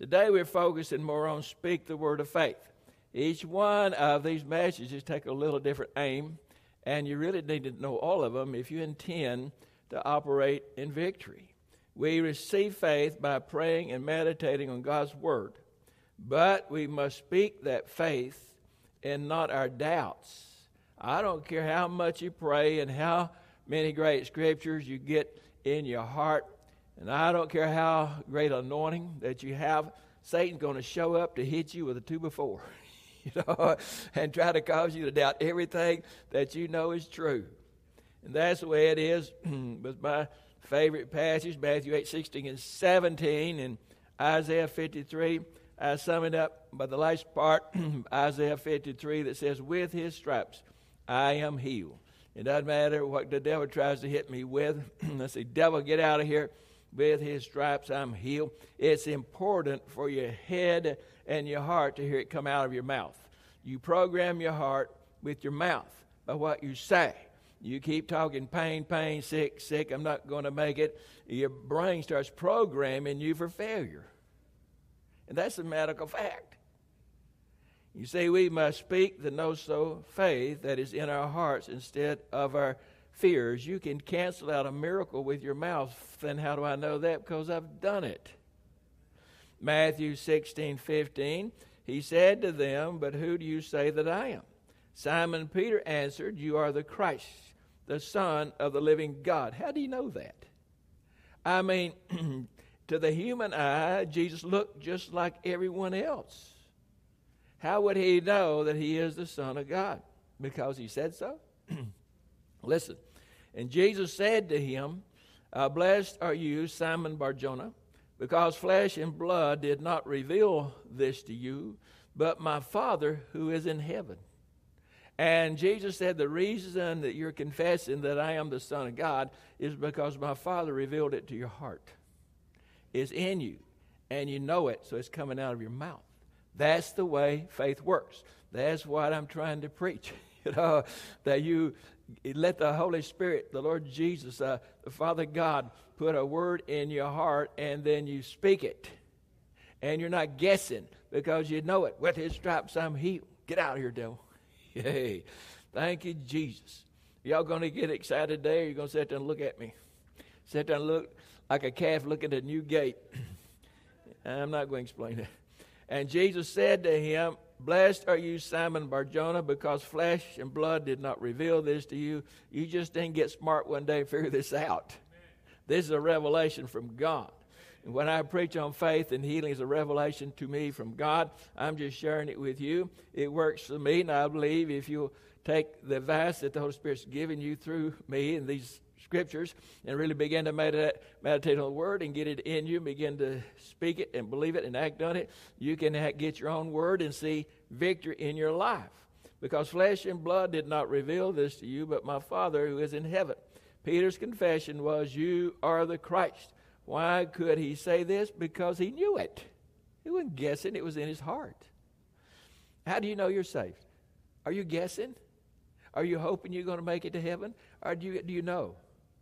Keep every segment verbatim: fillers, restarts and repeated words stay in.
Today we're focusing more on speak the word of faith. Each one of these messages take a little different aim, and you really need to know all of them if you intend to operate in victory. We receive faith by praying and meditating on God's word, but we must speak that faith and not our doubts. I don't care how much you pray and how many great scriptures you get in your heart, and I don't care how great anointing that you have, Satan's going to show up to hit you with a two by four, you know, and try to cause you to doubt everything that you know is true. And that's the way it is with my favorite passage, Matthew eight, sixteen and seventeen, and Isaiah fifty-three. I sum it up by the last part, Isaiah fifty-three, that says, with his stripes I am healed. It doesn't matter what the devil tries to hit me with. I say, devil, get out of here. With his stripes I'm healed. It's important for your head and your heart to hear it come out of your mouth. You program your heart with your mouth by what you say. You keep talking pain, pain, sick, sick, I'm not going to make it. Your brain starts programming you for failure. And that's a medical fact. You see, we must speak the no-so faith that is in our hearts instead of our fears. You can cancel out a miracle with your mouth. Then how do I know that? Because I've done it. Matthew sixteen, fifteen, he said to them, but who do you say that I am? Simon Peter answered, you are the Christ, the Son of the living God. How do you know that? I mean, to the human eye, Jesus looked just like everyone else. How would he know that he is the Son of God? Because he said so? Listen, and Jesus said to him, uh, blessed are you, Simon Bar-Jonah, because flesh and blood did not reveal this to you, but my Father who is in heaven. And Jesus said, the reason that you're confessing that I am the Son of God is because my Father revealed it to your heart. It's in you, and you know it, so it's coming out of your mouth. That's the way faith works. That's what I'm trying to preach. You know, that you let the Holy Spirit, the Lord Jesus, uh, the Father God, put a word in your heart, and then you speak it. And you're not guessing because you know it. With his stripes I'm healed. Get out of here, devil. Yay. Thank you, Jesus. Y'all going to get excited today, or you're going to sit there and look at me? Sit there and look like a calf looking at a new gate. I'm not going to explain it. And Jesus said to him, blessed are you, Simon Bar-Jonah, because flesh and blood did not reveal this to you. You just didn't get smart one day and figure this out. This is a revelation from God. And when I preach on faith and healing is a revelation to me from God, I'm just sharing it with you. It works for me, and I believe if you'll take the advice that the Holy Spirit's given you through me in these scriptures and really begin to meditate, meditate on the word and get it in you, begin to speak it and believe it and act on it, you can ha- get your own word and see victory in your life. Because flesh and blood did not reveal this to you, but my Father who is in heaven. Peter's confession was, you are the Christ. Why could he say this? Because he knew it. He wasn't guessing. It was in his heart. How do you know you're saved? Are you guessing? Are you hoping you're going to make it to heaven? Or do you, do you know?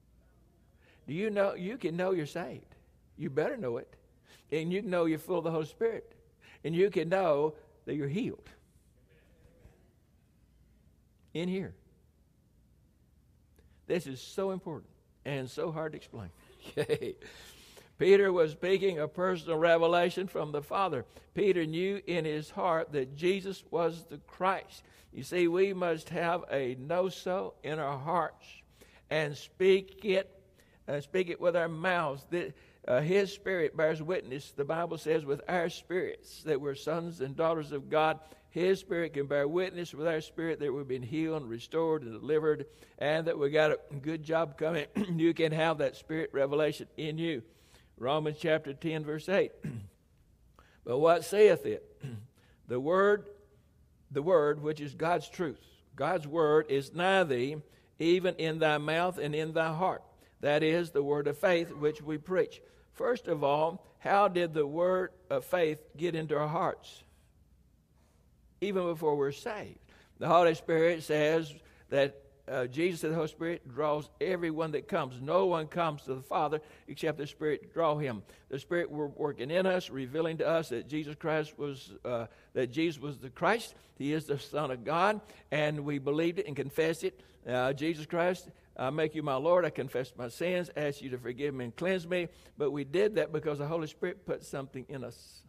Do you know? You can know you're saved. You better know it. And you can know you're full of the Holy Spirit. And you can know that you're healed. In here. This is so important and so hard to explain. Peter was speaking a personal revelation from the Father. Peter knew in his heart that Jesus was the Christ. You see, we must have a no-so in our hearts and speak it, uh, speak it with our mouths. The, uh, his Spirit bears witness, the Bible says, with our spirits that we're sons and daughters of God. His Spirit can bear witness with our spirit that we've been healed and restored and delivered and that we got a good job coming. You can have that Spirit revelation in you. Romans chapter ten, verse eight. But what saith it? The word, the word, which is God's truth. God's word is nigh thee, even in thy mouth and in thy heart. That is the word of faith which we preach. First of all, how did the word of faith get into our hearts? Even before we're saved. The Holy Spirit says that uh, Jesus and the Holy Spirit draws everyone that comes. No one comes to the Father except the Spirit draw him. The Spirit were working in us, revealing to us that Jesus Christ was uh, that Jesus was the Christ. He is the Son of God, and we believed it and confessed it. Uh, Jesus Christ, I make you my Lord. I confess my sins, ask you to forgive me and cleanse me. But we did that because the Holy Spirit put something in us.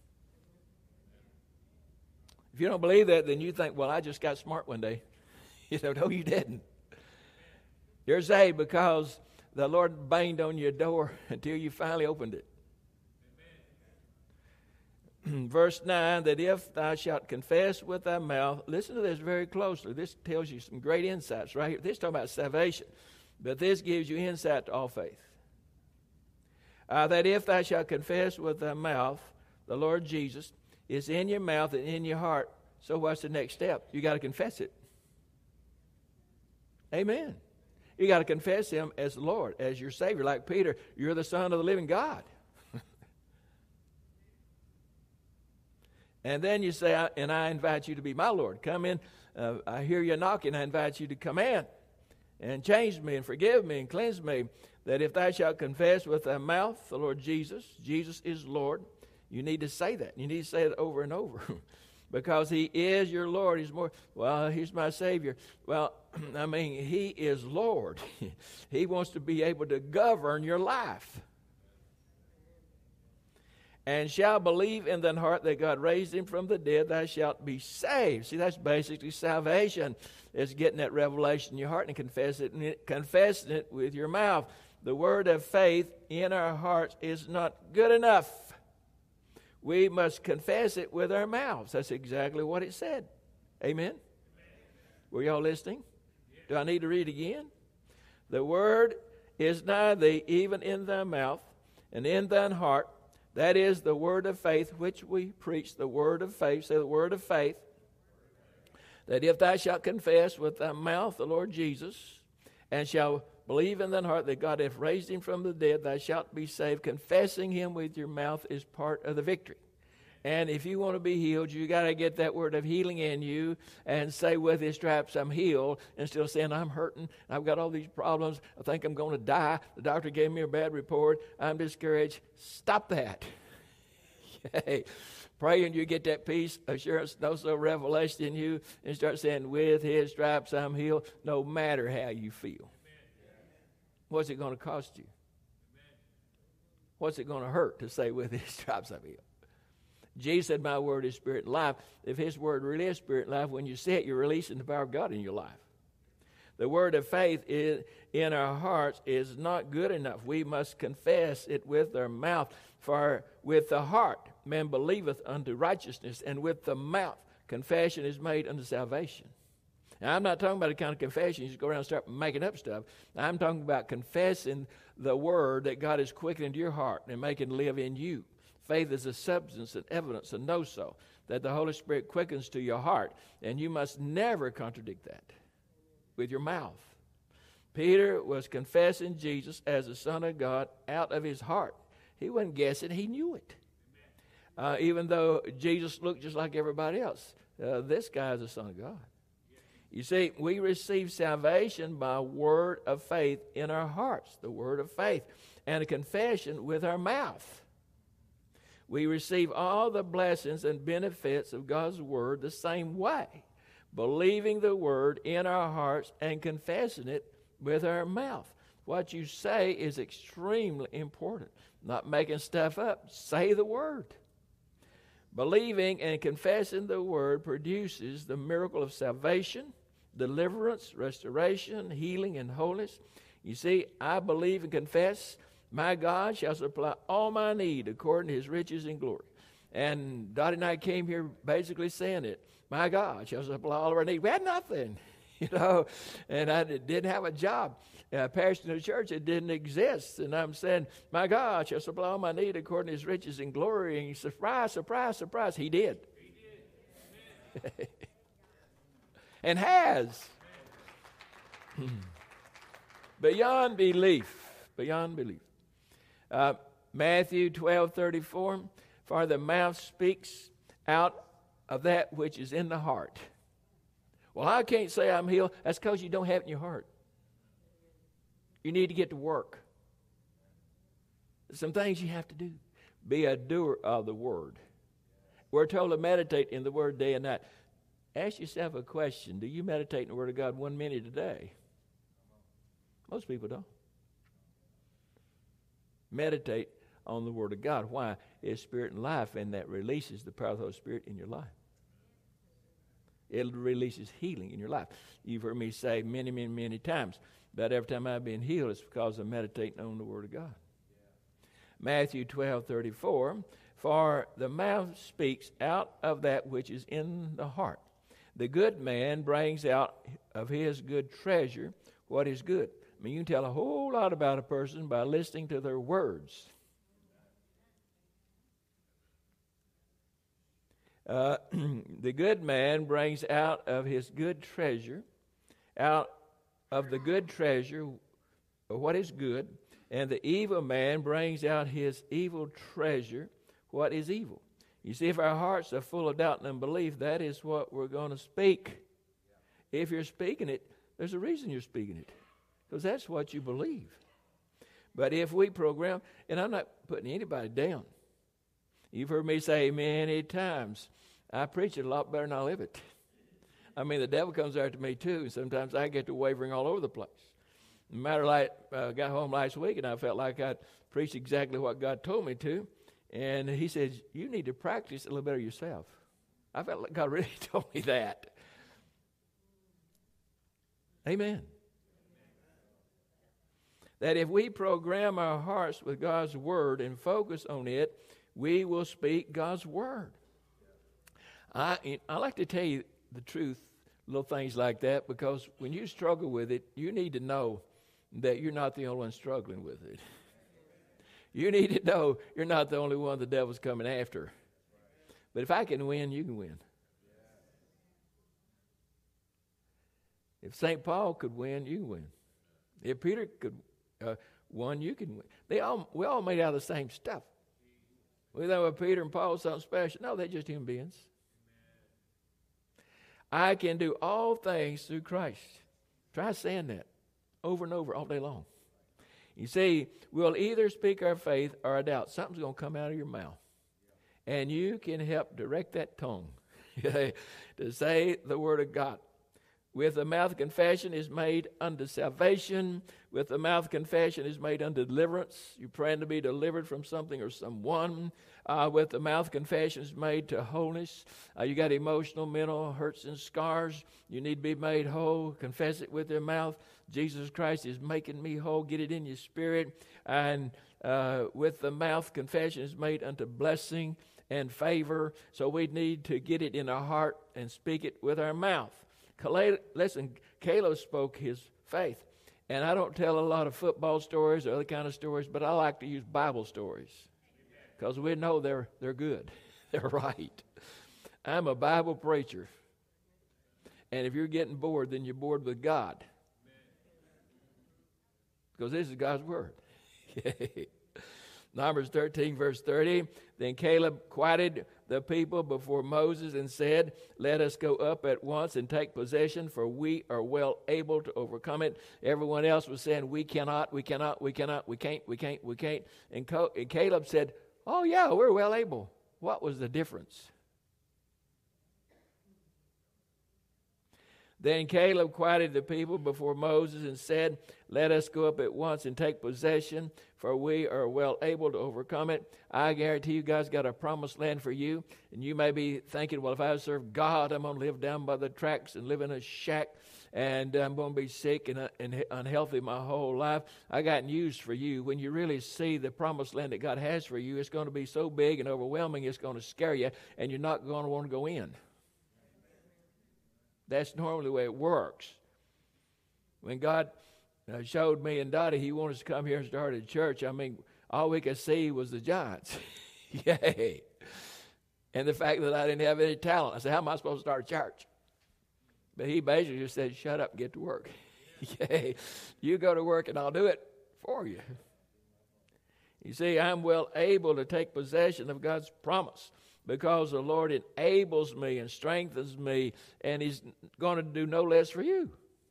If you don't believe that, then you think, well, I just got smart one day. You know, no, you didn't. You're saved because the Lord banged on your door until you finally opened it. Verse nine, that if thou shalt confess with thy mouth, listen to this very closely. This tells you some great insights right here. This is talking about salvation, but this gives you insight to all faith. Uh, that if thou shalt confess with thy mouth the Lord Jesus is in your mouth and in your heart, so what's the next step? You got to confess it. Amen. You got to confess him as Lord, as your Savior. Like Peter, you're the Son of the living God. And then you say, and I invite you to be my Lord. Come in. Uh, I hear you knocking. I invite you to come in and change me and forgive me and cleanse me. That if thou shalt confess with thy mouth the Lord Jesus, Jesus is Lord. You need to say that. You need to say it over and over. Because he is your Lord. He's more, well, he's my Savior. Well, I mean, he is Lord. He wants to be able to govern your life. And shall believe in thine heart that God raised him from the dead, thou shalt be saved. See, that's basically salvation. It's getting that revelation in your heart and confess it, and confessing it with your mouth. The word of faith in our hearts is not good enough. We must confess it with our mouths. That's exactly what it said. Amen? Amen. Were y'all listening? Yeah. Do I need to read again? The word is nigh thee, even in thy mouth and in thine heart. That is the word of faith which we preach. The word of faith. Say the word of faith. That if thou shalt confess with thy mouth the Lord Jesus, and shalt believe in thine heart that God hath raised him from the dead, thou shalt be saved. Confessing him with your mouth is part of the victory. And if you want to be healed, you got to get that word of healing in you and say, with his stripes I'm healed, instead of saying, I'm hurting, I've got all these problems, I think I'm going to die, the doctor gave me a bad report, I'm discouraged. Stop that. Hey, pray and you get that peace, assurance, no so revelation in you, and start saying, with his stripes I'm healed, no matter how you feel. What's it going to cost you? What's it going to hurt to say, with his stripes I'm healed? Jesus said, my word is spirit and life. If his word really is spirit and life, when you say it, you're releasing the power of God in your life. The word of faith is, in our hearts is not good enough. We must confess it with our mouth. For with the heart man believeth unto righteousness, and with the mouth confession is made unto salvation. Now, I'm not talking about the kind of confession you just go around and start making up stuff. I'm talking about confessing the word that God is quickening to your heart and making live in you. Faith is a substance and evidence, and know so, that the Holy Spirit quickens to your heart. And you must never contradict that with your mouth. Peter was confessing Jesus as the Son of God out of his heart. He wasn't guessing, he knew it. Uh, even though Jesus looked just like everybody else. Uh, this guy is the Son of God. You see, we receive salvation by word of faith in our hearts, the word of faith, and a confession with our mouth. We receive all the blessings and benefits of God's word the same way, believing the word in our hearts and confessing it with our mouth. What you say is extremely important. Not making stuff up. Say the word. Believing and confessing the word produces the miracle of salvation, deliverance, restoration, healing, and wholeness. You see, I believe and confess, my God shall supply all my need according to his riches and glory. And Dottie and I came here basically saying it. My God shall supply all of our need. We had nothing, you know, and I didn't have a job. Uh, pastoring a church, it didn't exist. And I'm saying, my God shall supply all my need according to his riches and glory. And surprise, surprise, surprise, he did. He did. And has. Beyond belief. Beyond belief. Uh, Matthew twelve thirty-four, for the mouth speaks out of that which is in the heart. Well, I can't say I'm healed. That's because you don't have it in your heart. You need to get to work. There's some things you have to do. Be a doer of the word. We're told to meditate in the word day and night. Ask yourself a question. Do you meditate in the word of God one minute a day? Most people don't. Meditate on the word of God. Why? It's spirit and life, and that releases the power of the Holy Spirit in your life. It releases healing in your life. You've heard me say many, many, many times that every time I've been healed, it's because I'm meditating on the word of God. Matthew twelve thirty-four, for the mouth speaks out of that which is in the heart. The good man brings out of his good treasure what is good. I mean, you can tell a whole lot about a person by listening to their words. Uh, the good man brings out of his good treasure, out of the good treasure what is good, and the evil man brings out his evil treasure, what is evil. You see, if our hearts are full of doubt and unbelief, that is what we're going to speak. If you're speaking it, there's a reason you're speaking it, because that's what you believe. But if we program, and I'm not putting anybody down. You've heard me say many times, I preach it a lot better than I live it. I mean, the devil comes after me too, and sometimes I get to wavering all over the place. No matter like, I uh, got home last week, and I felt like I'd preached exactly what God told me to. And he says, you need to practice a little better yourself. I felt like God really told me that. Amen. That if we program our hearts with God's word and focus on it, we will speak God's word. I I like to tell you the truth, little things like that, because when you struggle with it, you need to know that you're not the only one struggling with it. You need to know you're not the only one the devil's coming after. But if I can win, you can win. If Saint Paul could win, you can win. If Peter could uh, win, you can win. They all we all made out of the same stuff. We thought Peter and Paul something special. No, they're just human beings. I can do all things through Christ. Try saying that over and over all day long. You see, we'll either speak our faith or our doubt. Something's going to come out of your mouth. And you can help direct that tongue to say the word of God. With the mouth confession is made unto salvation. With the mouth confession is made unto deliverance. You're praying to be delivered from something or someone. Uh, with the mouth confession is made to wholeness. Uh, you got emotional, mental hurts and scars. You need to be made whole. Confess it with your mouth. Jesus Christ is making me whole. Get it in your spirit. And uh, with the mouth confession is made unto blessing and favor. So we need to get it in our heart and speak it with our mouth. Listen, Caleb spoke his faith. And I don't tell a lot of football stories or other kind of stories, but I like to use Bible stories because we know they're they're good. They're right. I'm a Bible preacher. And if you're getting bored, then you're bored with God. Because this is God's word. Numbers thirteen, verse thirty. Then Caleb quieted the people before Moses and said, let us go up at once and take possession, for we are well able to overcome it. Everyone else was saying, we cannot, we cannot, we cannot, we can't, we can't, we can't. And, Co- and Caleb said, oh yeah, we're well able. What was the difference? Then Caleb quieted the people before Moses and said, let us go up at once and take possession, for we are well able to overcome it. I guarantee you God's got a promised land for you. And you may be thinking, well, if I serve God, I'm going to live down by the tracks and live in a shack, and I'm going to be sick and, uh, and unhealthy my whole life. I got news for you. When you really see the promised land that God has for you, it's going to be so big and overwhelming, it's going to scare you, and you're not going to want to go in. That's normally the way it works. When God uh, showed me and Dottie he wanted us to come here and start a church, I mean, all we could see was the giants. Yay. And the fact that I didn't have any talent. I said, how am I supposed to start a church? But he basically just said, shut up and get to work. Yay. You go to work and I'll do it for you. You see, I'm well able to take possession of God's promise. because the Lord enables me and strengthens me, and He's going to do no less for you. Amen.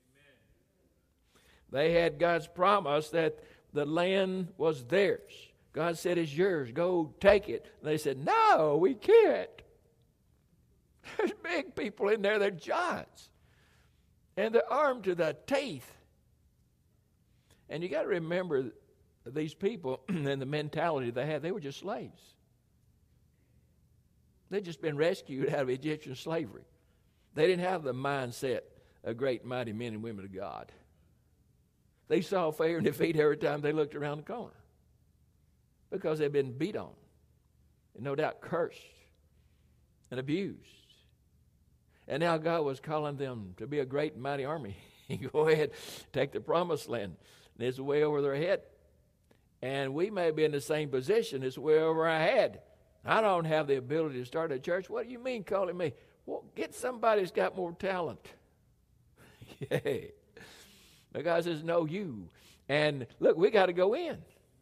They had God's promise that the land was theirs. God said, it's yours. Go take it. And they said, no, we can't. There's big people in there. They're giants. And they're armed to the teeth. And you got to remember these people and the mentality they had. They were just slaves. They'd just been rescued out of Egyptian slavery. They didn't have the mindset of great mighty men and women of God. They saw failure and defeat every time they looked around the corner, because they'd been beat on and no doubt cursed and abused. And now God was calling them to be a great and mighty army. Go ahead, take the promised land. And it's way over their head. And we may be in the same position. It's way over our head. I don't have the ability to start a church. What do you mean calling me? Well, get somebody who's got more talent. Yeah. But God says, no, you. And look, we got to go in.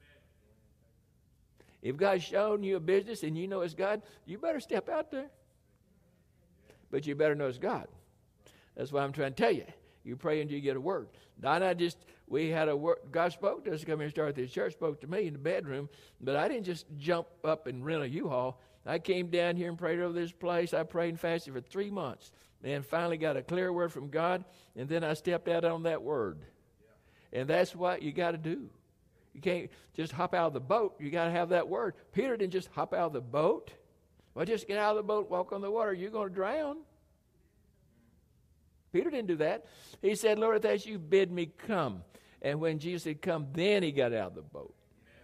If God's shown you a business and you know it's God, you better step out there. But you better know it's God. That's what I'm trying to tell you. You pray until you get a word. Not, not just, we had a word, God spoke to us to come here and start this church, spoke to me in the bedroom, but I didn't just jump up and rent a U-Haul. I came down here and prayed over this place. I prayed and fasted for three months and finally got a clear word from God, and then I stepped out on that word. And that's what you got to do. You can't just hop out of the boat. You got to have that word. Peter didn't just hop out of the boat. Well, just get out of the boat, walk on the water. You're going to drown. Peter didn't do that. He said, Lord, if that's you, bid me come. And when Jesus said come, then he got out of the boat.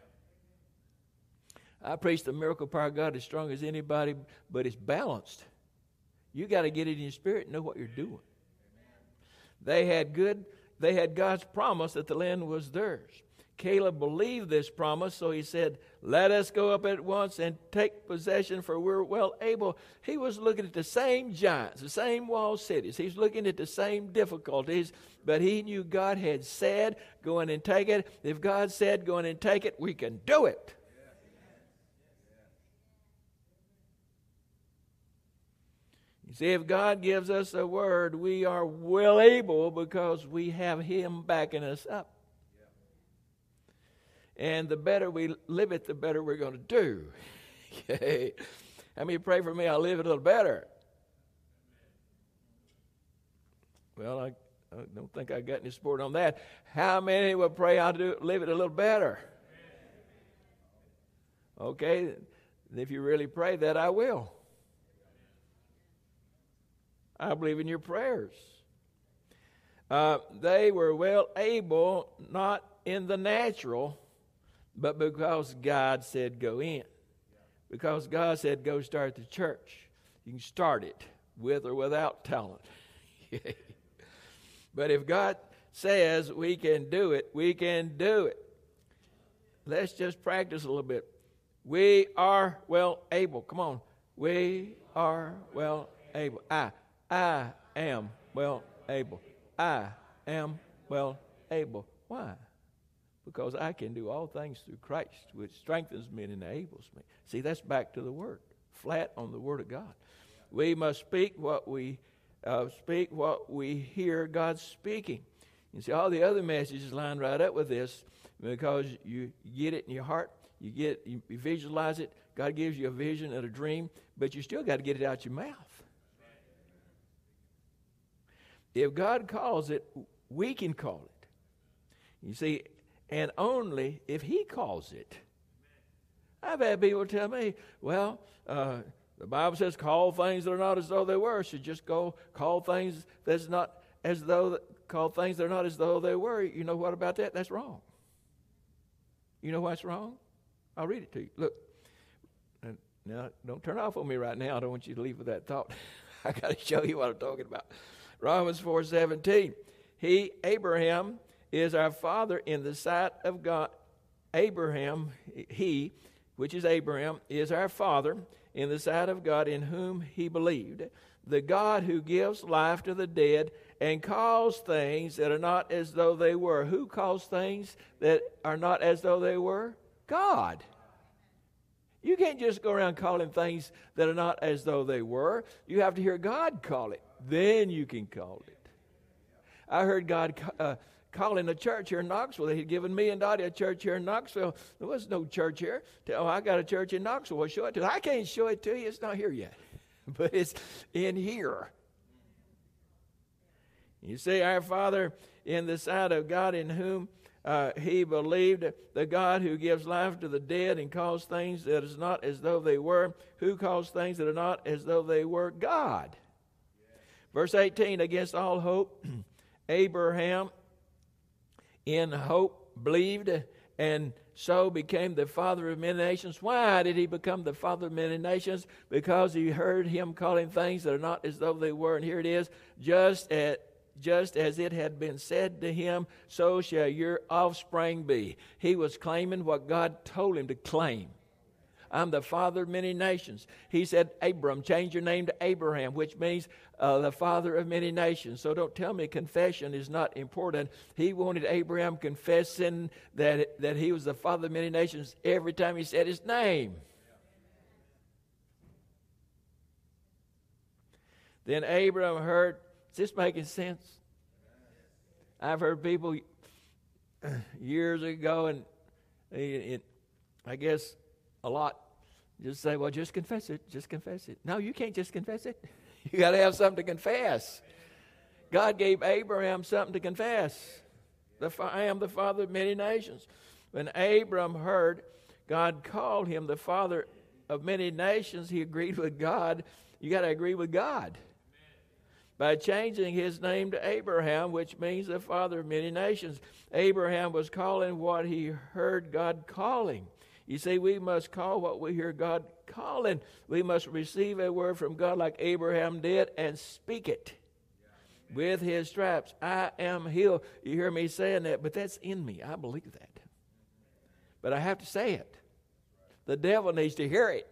I preach the miracle power of God as strong as anybody, but it's balanced. You got to get it in your spirit and know what you're doing. They had good, they had God's promise that the land was theirs. Caleb believed this promise, so he said, let us go up at once and take possession, for we're well able. He was looking at the same giants, the same walled cities. He's looking at the same difficulties, but he knew God had said, go in and take it. If God said, go in and take it, we can do it. You see, if God gives us a word, we are well able because we have Him backing us up. And the better we live it, the better we're going to do. Okay. How many pray for me? I'll live it a little better. Well, I, I don't think I got any support on that. How many will pray I'll do live it a little better? Okay. If you really pray that, I will. I believe in your prayers. Uh, they were well able, not in the natural, but because God said go in. Because God said go start the church. You can start it with or without talent. But if God says we can do it, we can do it. Let's just practice a little bit. We are well able. Come on. We are well able. I, I am well able. I am well able. Why? Because I can do all things through Christ, which strengthens me and enables me. See, that's back to the Word, flat on the Word of God. We must speak what we uh, speak, what we hear God speaking. You see, all the other messages line right up with this because you get it in your heart, you get, you visualize it. God gives you a vision and a dream, but you still got to get it out your mouth. If God calls it, we can call it. You see. And only if He calls it. I've had people tell me, well, uh, the Bible says call things that are not as though they were. Should just go call things that's not as though, call things that are not as though they were. You know what about that? That's wrong. You know what's wrong? I'll read it to you. Look. Now, don't turn off on me right now. I don't want you to leave with that thought. I got to show you what I'm talking about. Romans four seventeen. He, Abraham, is our father in the sight of God. Abraham, he, which is Abraham, is our father in the sight of God, in whom he believed, the God who gives life to the dead and calls things that are not as though they were. Who calls things that are not as though they were? God. You can't just go around calling things that are not as though they were. You have to hear God call it. Then you can call it. I heard God uh, calling a church here in Knoxville. He had given me and Dottie a church here in Knoxville. There was no church here. Oh, I got a church in Knoxville. Well, show it to you. I can't show it to you. It's not here yet. But it's in here. You see, our Father in the sight of God, in whom uh, he believed, the God who gives life to the dead and calls things that is not as though they were. Who calls things that are not as though they were? God. Verse eighteen, against all hope, Abraham in hope believed, and so became the father of many nations. Why did he become the father of many nations? Because he heard him calling things that are not as though they were. And here it is, just at Just as it had been said to him, so shall your offspring be. He was claiming what God told him to claim. I'm the father of many nations. He said, Abram, change your name to Abraham, which means uh, the father of many nations. So don't tell me confession is not important. He wanted Abraham confessing that, that he was the father of many nations every time he said his name. Then Abram heard. Is this making sense? I've heard people years ago, and it, it, I guess a lot, just say, well, just confess it, just confess it. No, you can't just confess it. You got to have something to confess. God gave Abraham something to confess. The, I am the father of many nations. When Abram heard God called him the father of many nations, he agreed with God. You got to agree with God. By changing his name to Abraham, which means the father of many nations. Abraham was calling what he heard God calling. You see, we must call what we hear God calling. We must receive a word from God like Abraham did and speak it. With his stripes, I am healed. You hear me saying that, but that's in me. I believe that. But I have to say it. The devil needs to hear it.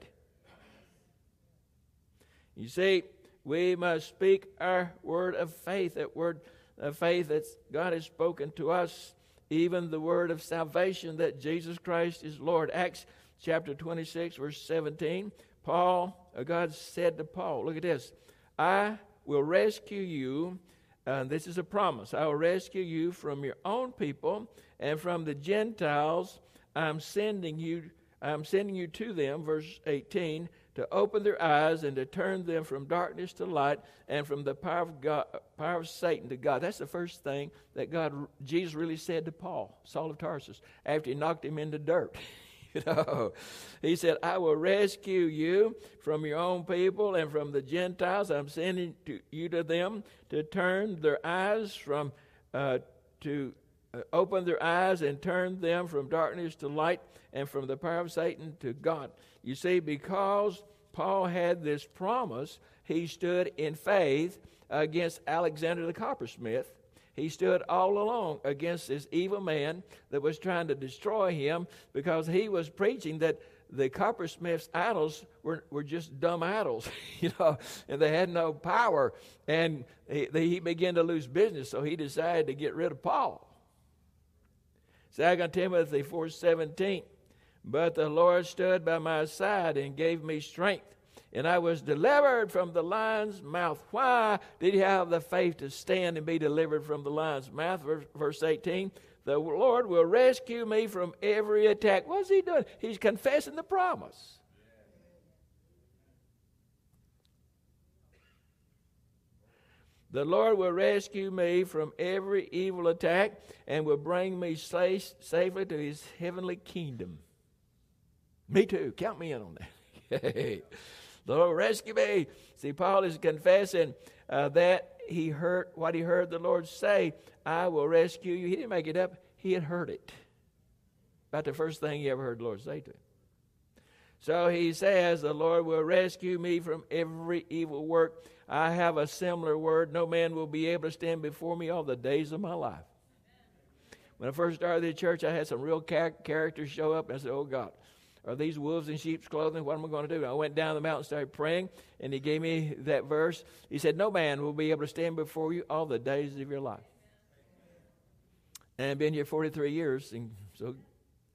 You see, we must speak our word of faith, that word of faith that God has spoken to us, even the word of salvation that Jesus Christ is Lord. Acts chapter twenty-six, verse seventeen. Paul, uh, God said to Paul, look at this, I will rescue you, uh, this is a promise, I will rescue you from your own people and from the Gentiles. I'm sending you, I'm sending you to them, verse eighteen, to open their eyes and to turn them from darkness to light and from the power of God, power of Satan to God. That's the first thing that God, Jesus really said to Paul, Saul of Tarsus, after he knocked him into dirt. You know, he said, I will rescue you from your own people and from the Gentiles. I'm sending to you to them to turn their eyes from, uh, to uh, open their eyes and turn them from darkness to light and from the power of Satan to God. You see, because Paul had this promise, he stood in faith against Alexander the coppersmith. He stood all along against this evil man that was trying to destroy him, because he was preaching that the coppersmith's idols were, were just dumb idols, you know, and they had no power. And he, he began to lose business, so he decided to get rid of Paul. Second Timothy four seventeen. But the Lord stood by my side and gave me strength, and I was delivered from the lion's mouth. Why did he have the faith to stand and be delivered from the lion's mouth? Verse eighteen, the Lord will rescue me from every attack. What's he doing? He's confessing the promise. The Lord will rescue me from every evil attack and will bring me safe, safely to his heavenly kingdom. Me too. Count me in on that. The Lord rescue me. See, Paul is confessing uh, that he heard what he heard the Lord say, I will rescue you. He didn't make it up. He had heard it. About the first thing he ever heard the Lord say to him. So he says, the Lord will rescue me from every evil work. I have a similar word. No man will be able to stand before me all the days of my life. When I first started the church, I had some real char- characters show up, and I said, oh God, are these wolves in sheep's clothing? What am I going to do? I went down the mountain and started praying, and he gave me that verse. He said, no man will be able to stand before you all the days of your life. And I've been here forty-three years, and so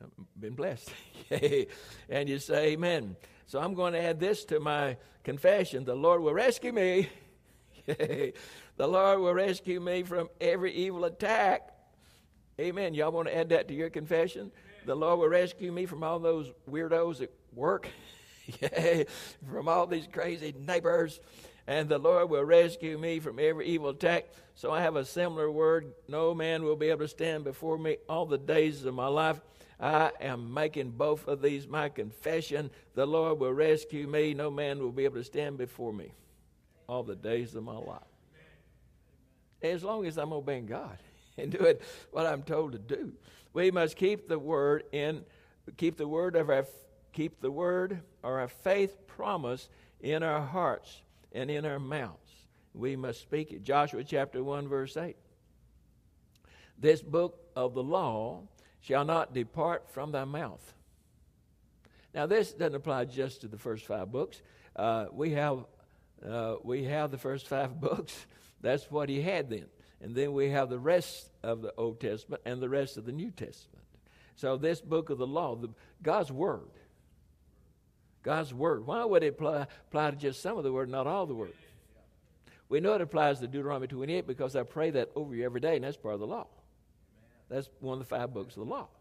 been blessed. And you say amen. So I'm going to add this to my confession. The Lord will rescue me. The Lord will rescue me from every evil attack. Amen. Y'all want to add that to your confession? Amen. The Lord will rescue me from all those weirdos at work. From all these crazy neighbors. And the Lord will rescue me from every evil attack. So I have a similar word. No man will be able to stand before me all the days of my life. I am making both of these my confession. The Lord will rescue me. No man will be able to stand before me all the days of my life. As long as I'm obeying God and doing what I'm told to do. We must keep the word in, keep the word of our, keep the word or our faith promise in our hearts and in our mouths. We must speak it. Joshua chapter one verse eight. This book of the law shall not depart from thy mouth. Now this doesn't apply just to the first five books. Uh, we have uh, we have the first five books. That's what he had then. And then we have the rest of the Old Testament and the rest of the New Testament. So this book of the law, the, God's Word. God's Word. Why would it apply, apply to just some of the Word, not all the Word? We know it applies to Deuteronomy twenty-eight because I pray that over you every day, and that's part of the law. That's one of the five books of the law.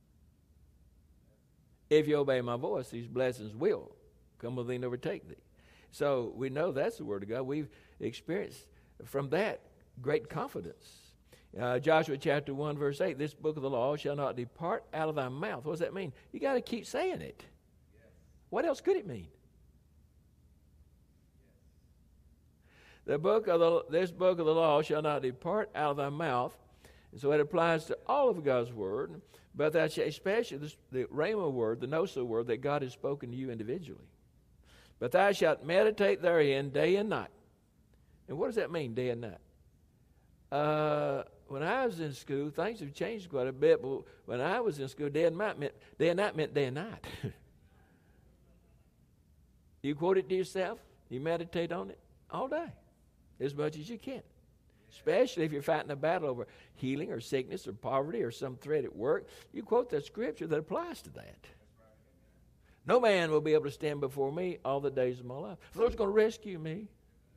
If you obey my voice, these blessings will come with thee and overtake thee. So we know that's the Word of God. We've experienced from that great confidence. Uh, Joshua chapter one verse eight, this book of the law shall not depart out of thy mouth. What does that mean? You got to keep saying it. Yes. What else could it mean? Yes. The book of the, this book of the law shall not depart out of thy mouth. And so it applies to all of God's word, but that's especially the, the Rhema word, the Gnoso word that God has spoken to you individually. But thou shalt meditate therein day and night. And what does that mean, day and night? Uh, when I was in school, things have changed quite a bit, but when I was in school, day and night meant day and night meant day and night. You quote it to yourself, you meditate on it all day, as much as you can. Especially if you're fighting a battle over healing or sickness or poverty or some threat at work, you quote the scripture that applies to that. No man will be able to stand before me all the days of my life. The Lord's going to rescue me.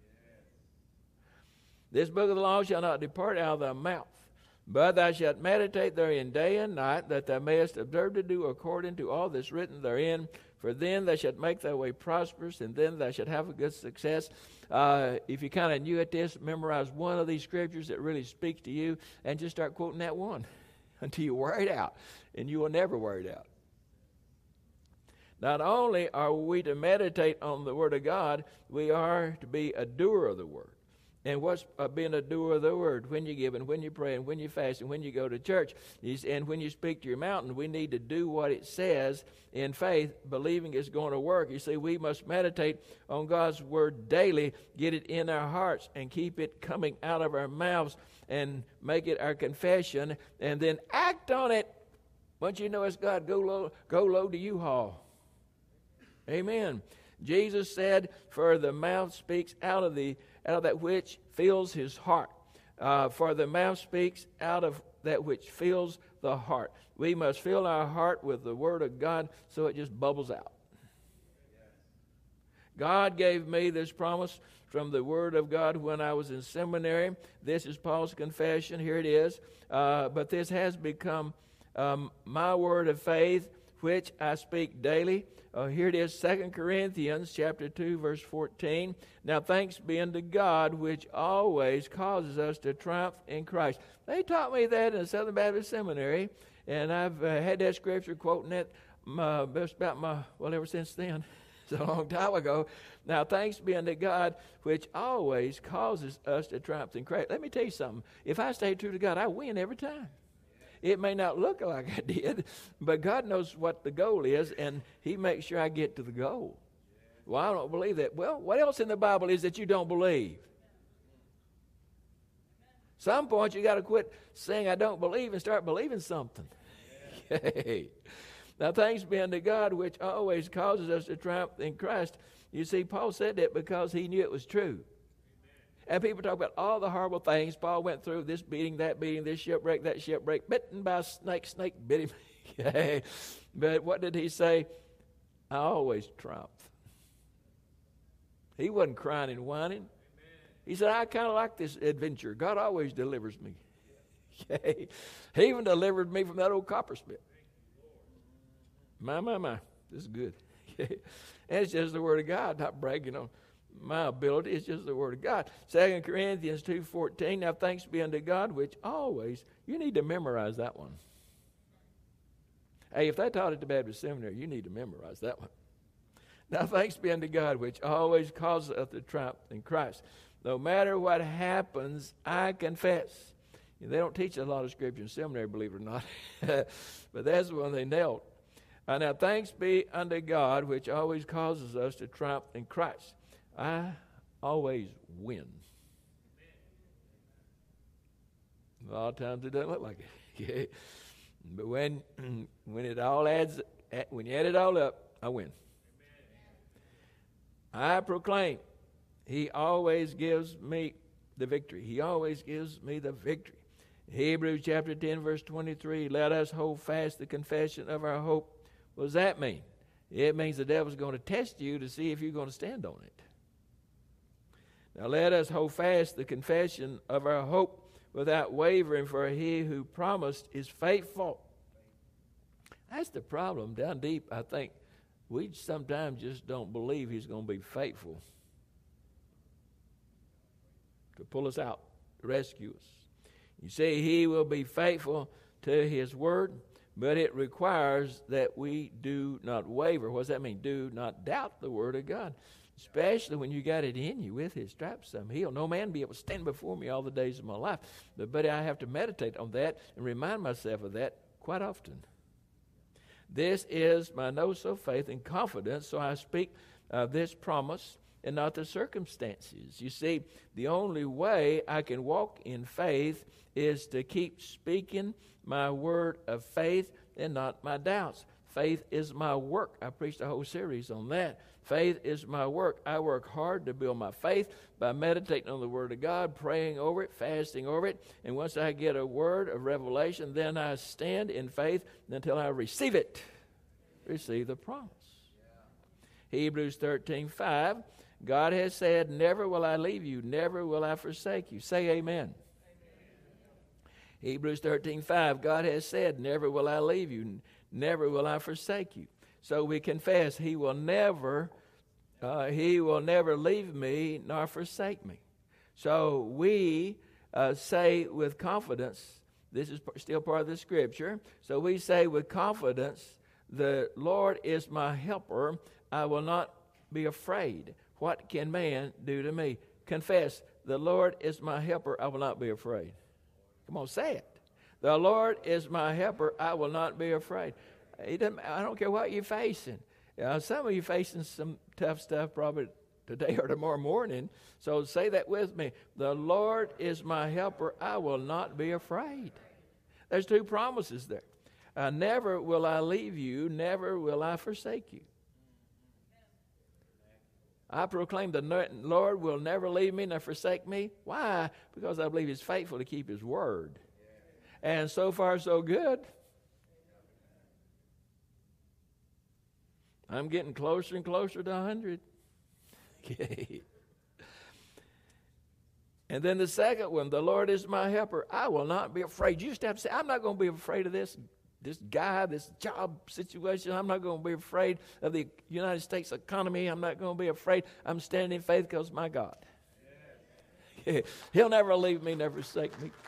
This book of the law shall not depart out of thy mouth, but thou shalt meditate therein day and night, that thou mayest observe to do according to all that's written therein. For then thou shalt make thy way prosperous, and then thou shalt have a good success. Uh, if you kind of new at this, memorize one of these scriptures that really speaks to you, and just start quoting that one until you wear it out, and you will never wear it out. Not only are we to meditate on the Word of God, we are to be a doer of the Word. And what's uh, being a doer of the word? When you give and when you pray and when you fast and when you go to church and when you speak to your mountain, we need to do what it says in faith, believing it's going to work. You see, we must meditate on God's word daily, get it in our hearts and keep it coming out of our mouths and make it our confession and then act on it. Once you know it's God, go low, go low to U-Haul. Amen. Jesus said, for the mouth speaks out of the out of that which fills his heart. Uh, for the mouth speaks out of that which fills the heart. We must fill our heart with the Word of God so it just bubbles out. God gave me this promise from the Word of God when I was in seminary. This is Paul's confession. Here it is. Uh, but this has become um, my word of faith, which I speak daily. Uh, here it is, Second Corinthians chapter two, verse fourteen. Now thanks be unto God, which always causes us to triumph in Christ. They taught me that in the Southern Baptist Seminary, and I've uh, had that scripture quoting it uh, just about my, well, ever since then. It's a long time ago. Now thanks be unto God, which always causes us to triumph in Christ. Let me tell you something. If I stay true to God, I win every time. It may not look like I did, but God knows what the goal is, and he makes sure I get to the goal. Well, I don't believe that. Well, what else in the Bible is that you don't believe? Some point you got to quit saying I don't believe and start believing something. Yeah. Now, thanks be unto God, which always causes us to triumph in Christ. You see, Paul said that because he knew it was true. And people talk about all the horrible things Paul went through, this beating, that beating, this shipwreck, that shipwreck, bitten by a snake, snake bit him. Okay. But what did he say? I always triumph. He wasn't crying and whining. He said, I kind of like this adventure. God always delivers me. Okay. He even delivered me from that old coppersmith. My, my, my. This is good. Okay. And it's just the Word of God, not bragging on my ability. It's just the Word of God. Second Corinthians two fourteen, now thanks be unto God, which always, you need to memorize that one. Hey, if they taught at the Baptist Seminary, you need to memorize that one. Now thanks be unto God, which always causes us to triumph in Christ. No matter what happens, I confess. You know, they don't teach a lot of Scripture in seminary, believe it or not. But that's the one they nailed. Uh, now thanks be unto God, which always causes us to triumph in Christ. I always win. A lot of times it doesn't look like it. Okay? But when when it all adds, when you add it all up, I win. I proclaim, He always gives me the victory. He always gives me the victory. Hebrews chapter ten, verse twenty-three, let us hold fast the confession of our hope. What does that mean? It means the devil's going to test you to see if you're going to stand on it. Now let us hold fast the confession of our hope without wavering, for he who promised is faithful. That's the problem down deep. I think we sometimes just don't believe he's going to be faithful to pull us out, to rescue us. You see, he will be faithful to his word, but it requires that we do not waver. What does that mean? Do not doubt the word of God, especially when you got it in you. With his stripes I'm healed. No man be able to stand before me all the days of my life. But, buddy, I have to meditate on that and remind myself of that quite often. This is my note of faith and confidence, so I speak of this promise and not the circumstances. You see, the only way I can walk in faith is to keep speaking my word of faith and not my doubts. Faith is my work. I preached a whole series on that. Faith is my work. I work hard to build my faith by meditating on the Word of God, praying over it, fasting over it. And once I get a word of revelation, then I stand in faith until I receive it. Receive the promise. Yeah. Hebrews thirteen five, God has said, never will I leave you, never will I forsake you. Say amen. Amen. Hebrews thirteen five, God has said, never will I leave you, never will I forsake you. So we confess he will never, uh, he will never leave me nor forsake me. So we uh, say with confidence, this is still part of the scripture, so we say with confidence, the Lord is my helper, I will not be afraid. What can man do to me? Confess, the Lord is my helper, I will not be afraid. Come on, say it. The Lord is my helper, I will not be afraid. He doesn't, I don't care what you're facing. Uh, some of you facing some tough stuff probably today or tomorrow morning. So say that with me. The Lord is my helper. I will not be afraid. There's two promises there. Uh, never will I leave you. Never will I forsake you. I proclaim the Lord will never leave me nor forsake me. Why? Because I believe he's faithful to keep his word. And so far, so good. I'm getting closer and closer to one hundred. Okay. And then the second one, the Lord is my helper. I will not be afraid. You just have to say, I'm not going to be afraid of this, this guy, this job situation. I'm not going to be afraid of the United States economy. I'm not going to be afraid. I'm standing in faith because my God. Yeah. He'll never leave me, never forsake me.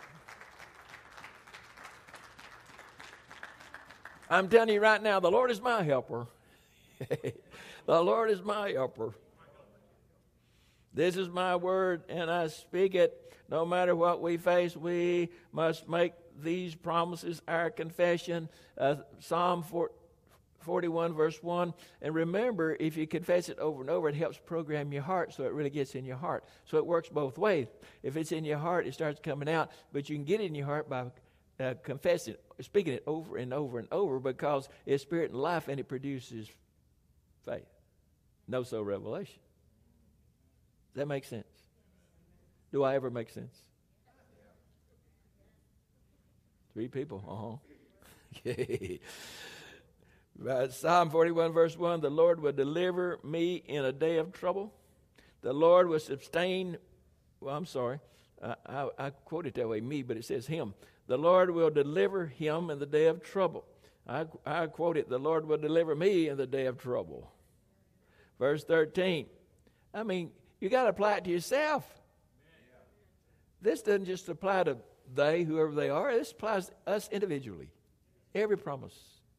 I'm telling you right now, the Lord is my helper. The Lord is my helper. This is my word, and I speak it. No matter what we face, we must make these promises our confession. Uh, Psalm forty-one, verse one. And remember, if you confess it over and over, it helps program your heart so it really gets in your heart. So it works both ways. If it's in your heart, it starts coming out. But you can get it in your heart by uh, confessing it, speaking it over and over and over, because it's spirit and life, and it produces faith. No so revelation. Does that make sense? Do I ever make sense? Three people. Right, Psalm forty-one, verse one, the Lord will deliver me in a day of trouble. The Lord will sustain, well, I'm sorry, I, I, I quote it that way, me, but it says him. The Lord will deliver him in the day of trouble. I, I quote it, the Lord will deliver me in the day of trouble. Verse thirteen, I mean, you got to apply it to yourself. This doesn't just apply to they, whoever they are. This applies to us individually. Every promise.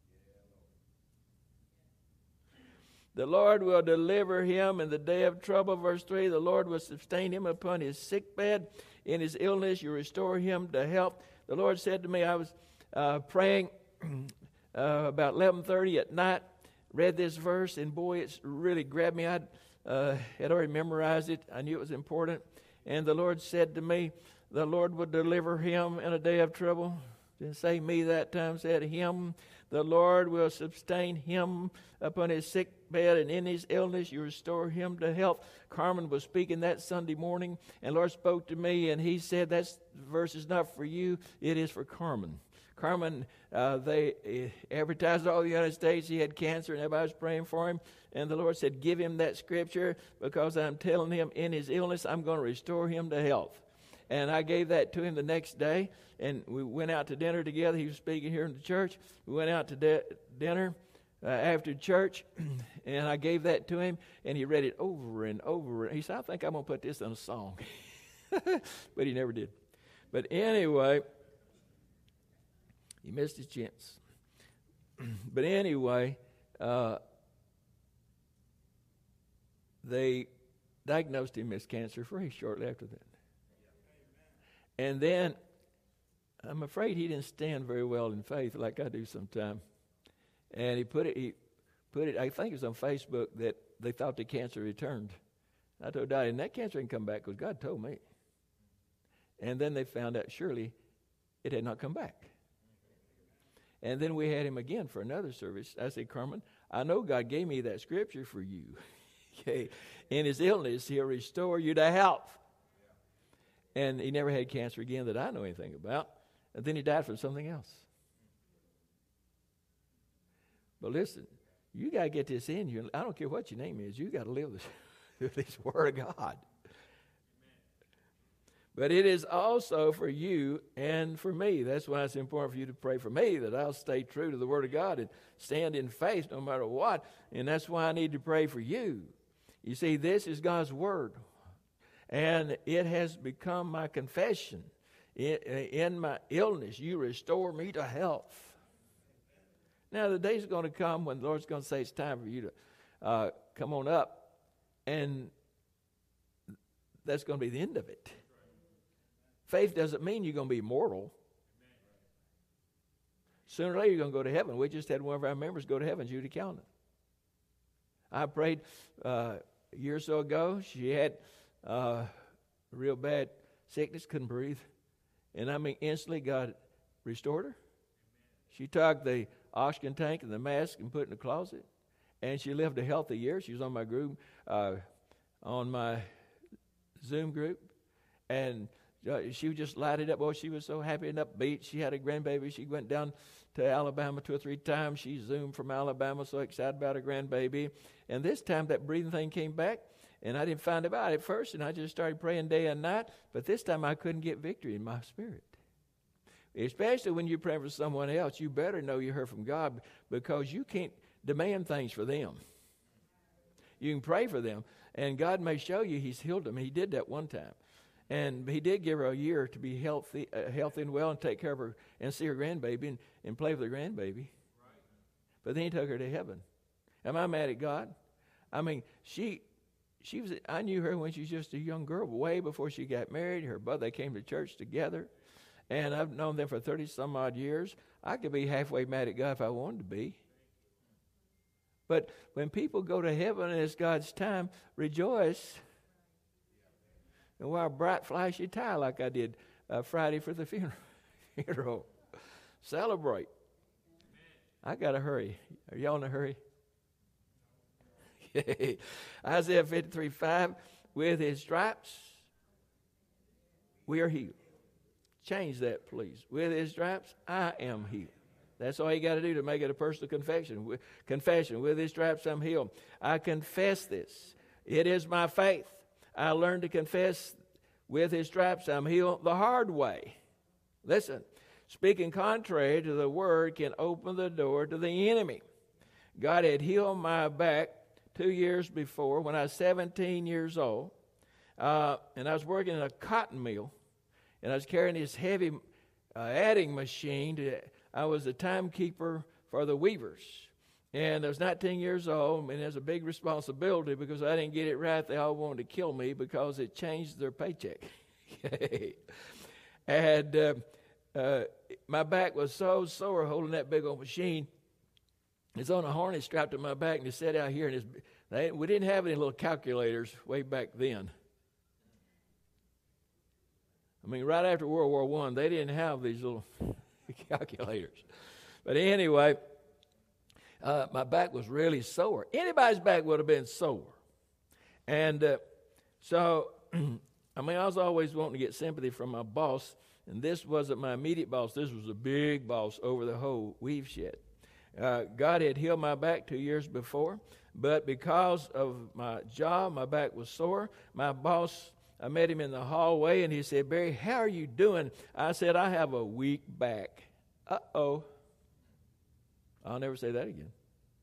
The Lord will deliver him in the day of trouble. Verse three, the Lord will sustain him upon his sick bed. In his illness, you restore him to health. The Lord said to me, I was uh, praying uh, about eleven thirty at night, read this verse, and boy, it's really grabbed me. I uh, had already memorized it. I knew it was important. And the Lord said to me, the Lord will deliver him in a day of trouble. Didn't say me that time, said him. The Lord will sustain him upon his sick bed, and in his illness you restore him to health. Carmen was speaking that Sunday morning, and the Lord spoke to me, and he said, that verse is not for you, it is for Carmen. Carmen, uh, they uh, advertised all the United States. He had cancer, and everybody was praying for him. And the Lord said, give him that scripture, because I'm telling him in his illness, I'm going to restore him to health. And I gave that to him the next day, and we went out to dinner together. He was speaking here in the church. We went out to de- dinner uh, after church, and I gave that to him, and he read it over and over. He said, I think I'm going to put this in a song. But he never did. But anyway, he missed his chance. But anyway, uh, they diagnosed him as cancer-free shortly after that. And then, I'm afraid he didn't stand very well in faith like I do sometimes. And he put it, he put it, I think it was on Facebook, that they thought the cancer returned. I told Dottie, and that cancer didn't come back because God told me. And then they found out surely it had not come back. And then we had him again for another service. I said, Carmen, I know God gave me that scripture for you. Okay. In his illness, he'll restore you to health. And he never had cancer again that I know anything about. And then he died from something else. But listen, you got to get this in you. I don't care what your name is. You got to live this, this Word of God. But it is also for you and for me. That's why it's important for you to pray for me, that I'll stay true to the Word of God and stand in faith no matter what. And that's why I need to pray for you. You see, this is God's Word. And it has become my confession. In, in my illness, you restore me to health. Now, the day's going to come when the Lord's going to say it's time for you to uh, come on up. And that's going to be the end of it. Faith doesn't mean you're going to be immortal. Sooner or later, you're going to go to heaven. We just had one of our members go to heaven, Judy Calnan. I prayed uh, a year or so ago. She had uh, real bad sickness, couldn't breathe. And I mean, instantly God restored her. She took the oxygen tank and the mask and put it in the closet. And she lived a healthy year. She was on my group, uh, on my Zoom group. And uh, she just lighted up. Oh, she was so happy and upbeat. She had a grandbaby. She went down to Alabama two or three times. She Zoomed from Alabama, so excited about her grandbaby. And this time that breathing thing came back. And I didn't find out at first, and I just started praying day and night. But this time I couldn't get victory in my spirit. Especially when you're praying for someone else, you better know you heard from God, because you can't demand things for them. You can pray for them, and God may show you He's healed them. He did that one time. And He did give her a year to be healthy uh, healthy and well and take care of her and see her grandbaby and, and play with her grandbaby. Right. But then He took her to heaven. Am I mad at God? I mean, she... She was. I knew her when she was just a young girl, way before she got married. Her brother, they came to church together. And I've known them for thirty-some-odd years. I could be halfway mad at God if I wanted to be. But when people go to heaven and it's God's time, rejoice. And wear a bright, flashy tie like I did uh, Friday for the funeral. funeral. Celebrate. I got to hurry. Are y'all in a hurry? Isaiah fifty-three five, with His stripes, we are healed. Change that, please. With His stripes, I am healed. That's all you got to do to make it a personal confession. With, confession. With his stripes I'm healed. I confess this. It is my faith. I learned to confess with his stripes I'm healed the hard way. Listen, speaking contrary to the word can open the door to the enemy. God had healed my back two years before when I was seventeen years old. Uh, and I was working in a cotton mill. And I was carrying this heavy uh, adding machine. To, I was the timekeeper for the weavers. And I was nineteen years old, and there's a big responsibility because I didn't get it right. They all wanted to kill me because it changed their paycheck. and uh, uh, my back was so sore holding that big old machine. It's on a harness strapped to my back, and it sat out here. And they, we didn't have any little calculators way back then. I mean, right after World War One, they didn't have these little calculators. But anyway, uh, my back was really sore. Anybody's back would have been sore. And uh, so, I mean, I was always wanting to get sympathy from my boss, and this wasn't my immediate boss. This was a big boss over the whole weave shed. Uh, God had healed my back two years before, but because of my job, my back was sore. My boss, I met him in the hallway, and he said, Barry, how are you doing? I said, I have a weak back. Uh-oh. I'll never say that again.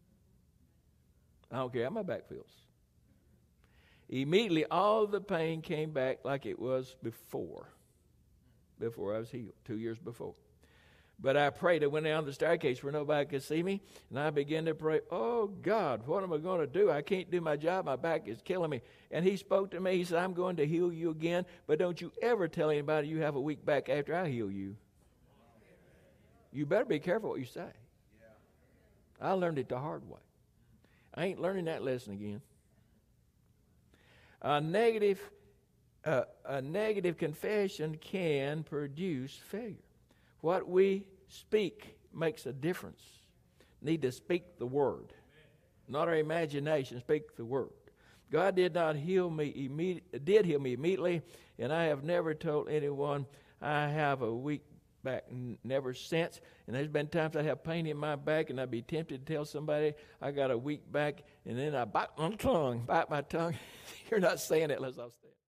I don't care how my back feels. Immediately, all the pain came back like it was before, before I was healed, two years before. But I prayed. I went down the staircase where nobody could see me, and I began to pray, oh, God, what am I going to do? I can't do my job. My back is killing me. And he spoke to me. He said, I'm going to heal you again, but don't you ever tell anybody you have a weak back after I heal you. You better be careful what you say. I learned it the hard way. I ain't learning that lesson again. A negative, uh, a negative confession can produce failure. What we speak makes a difference. Need to speak the word. Not our imagination, speak the word. God did not heal me immediately, did heal me immediately, and I have never told anyone I have a weak back, never since. And there's been times I have pain in my back, and I'd be tempted to tell somebody I got a weak back, and then I bite my tongue, bite my tongue. You're not saying it unless I'll stand.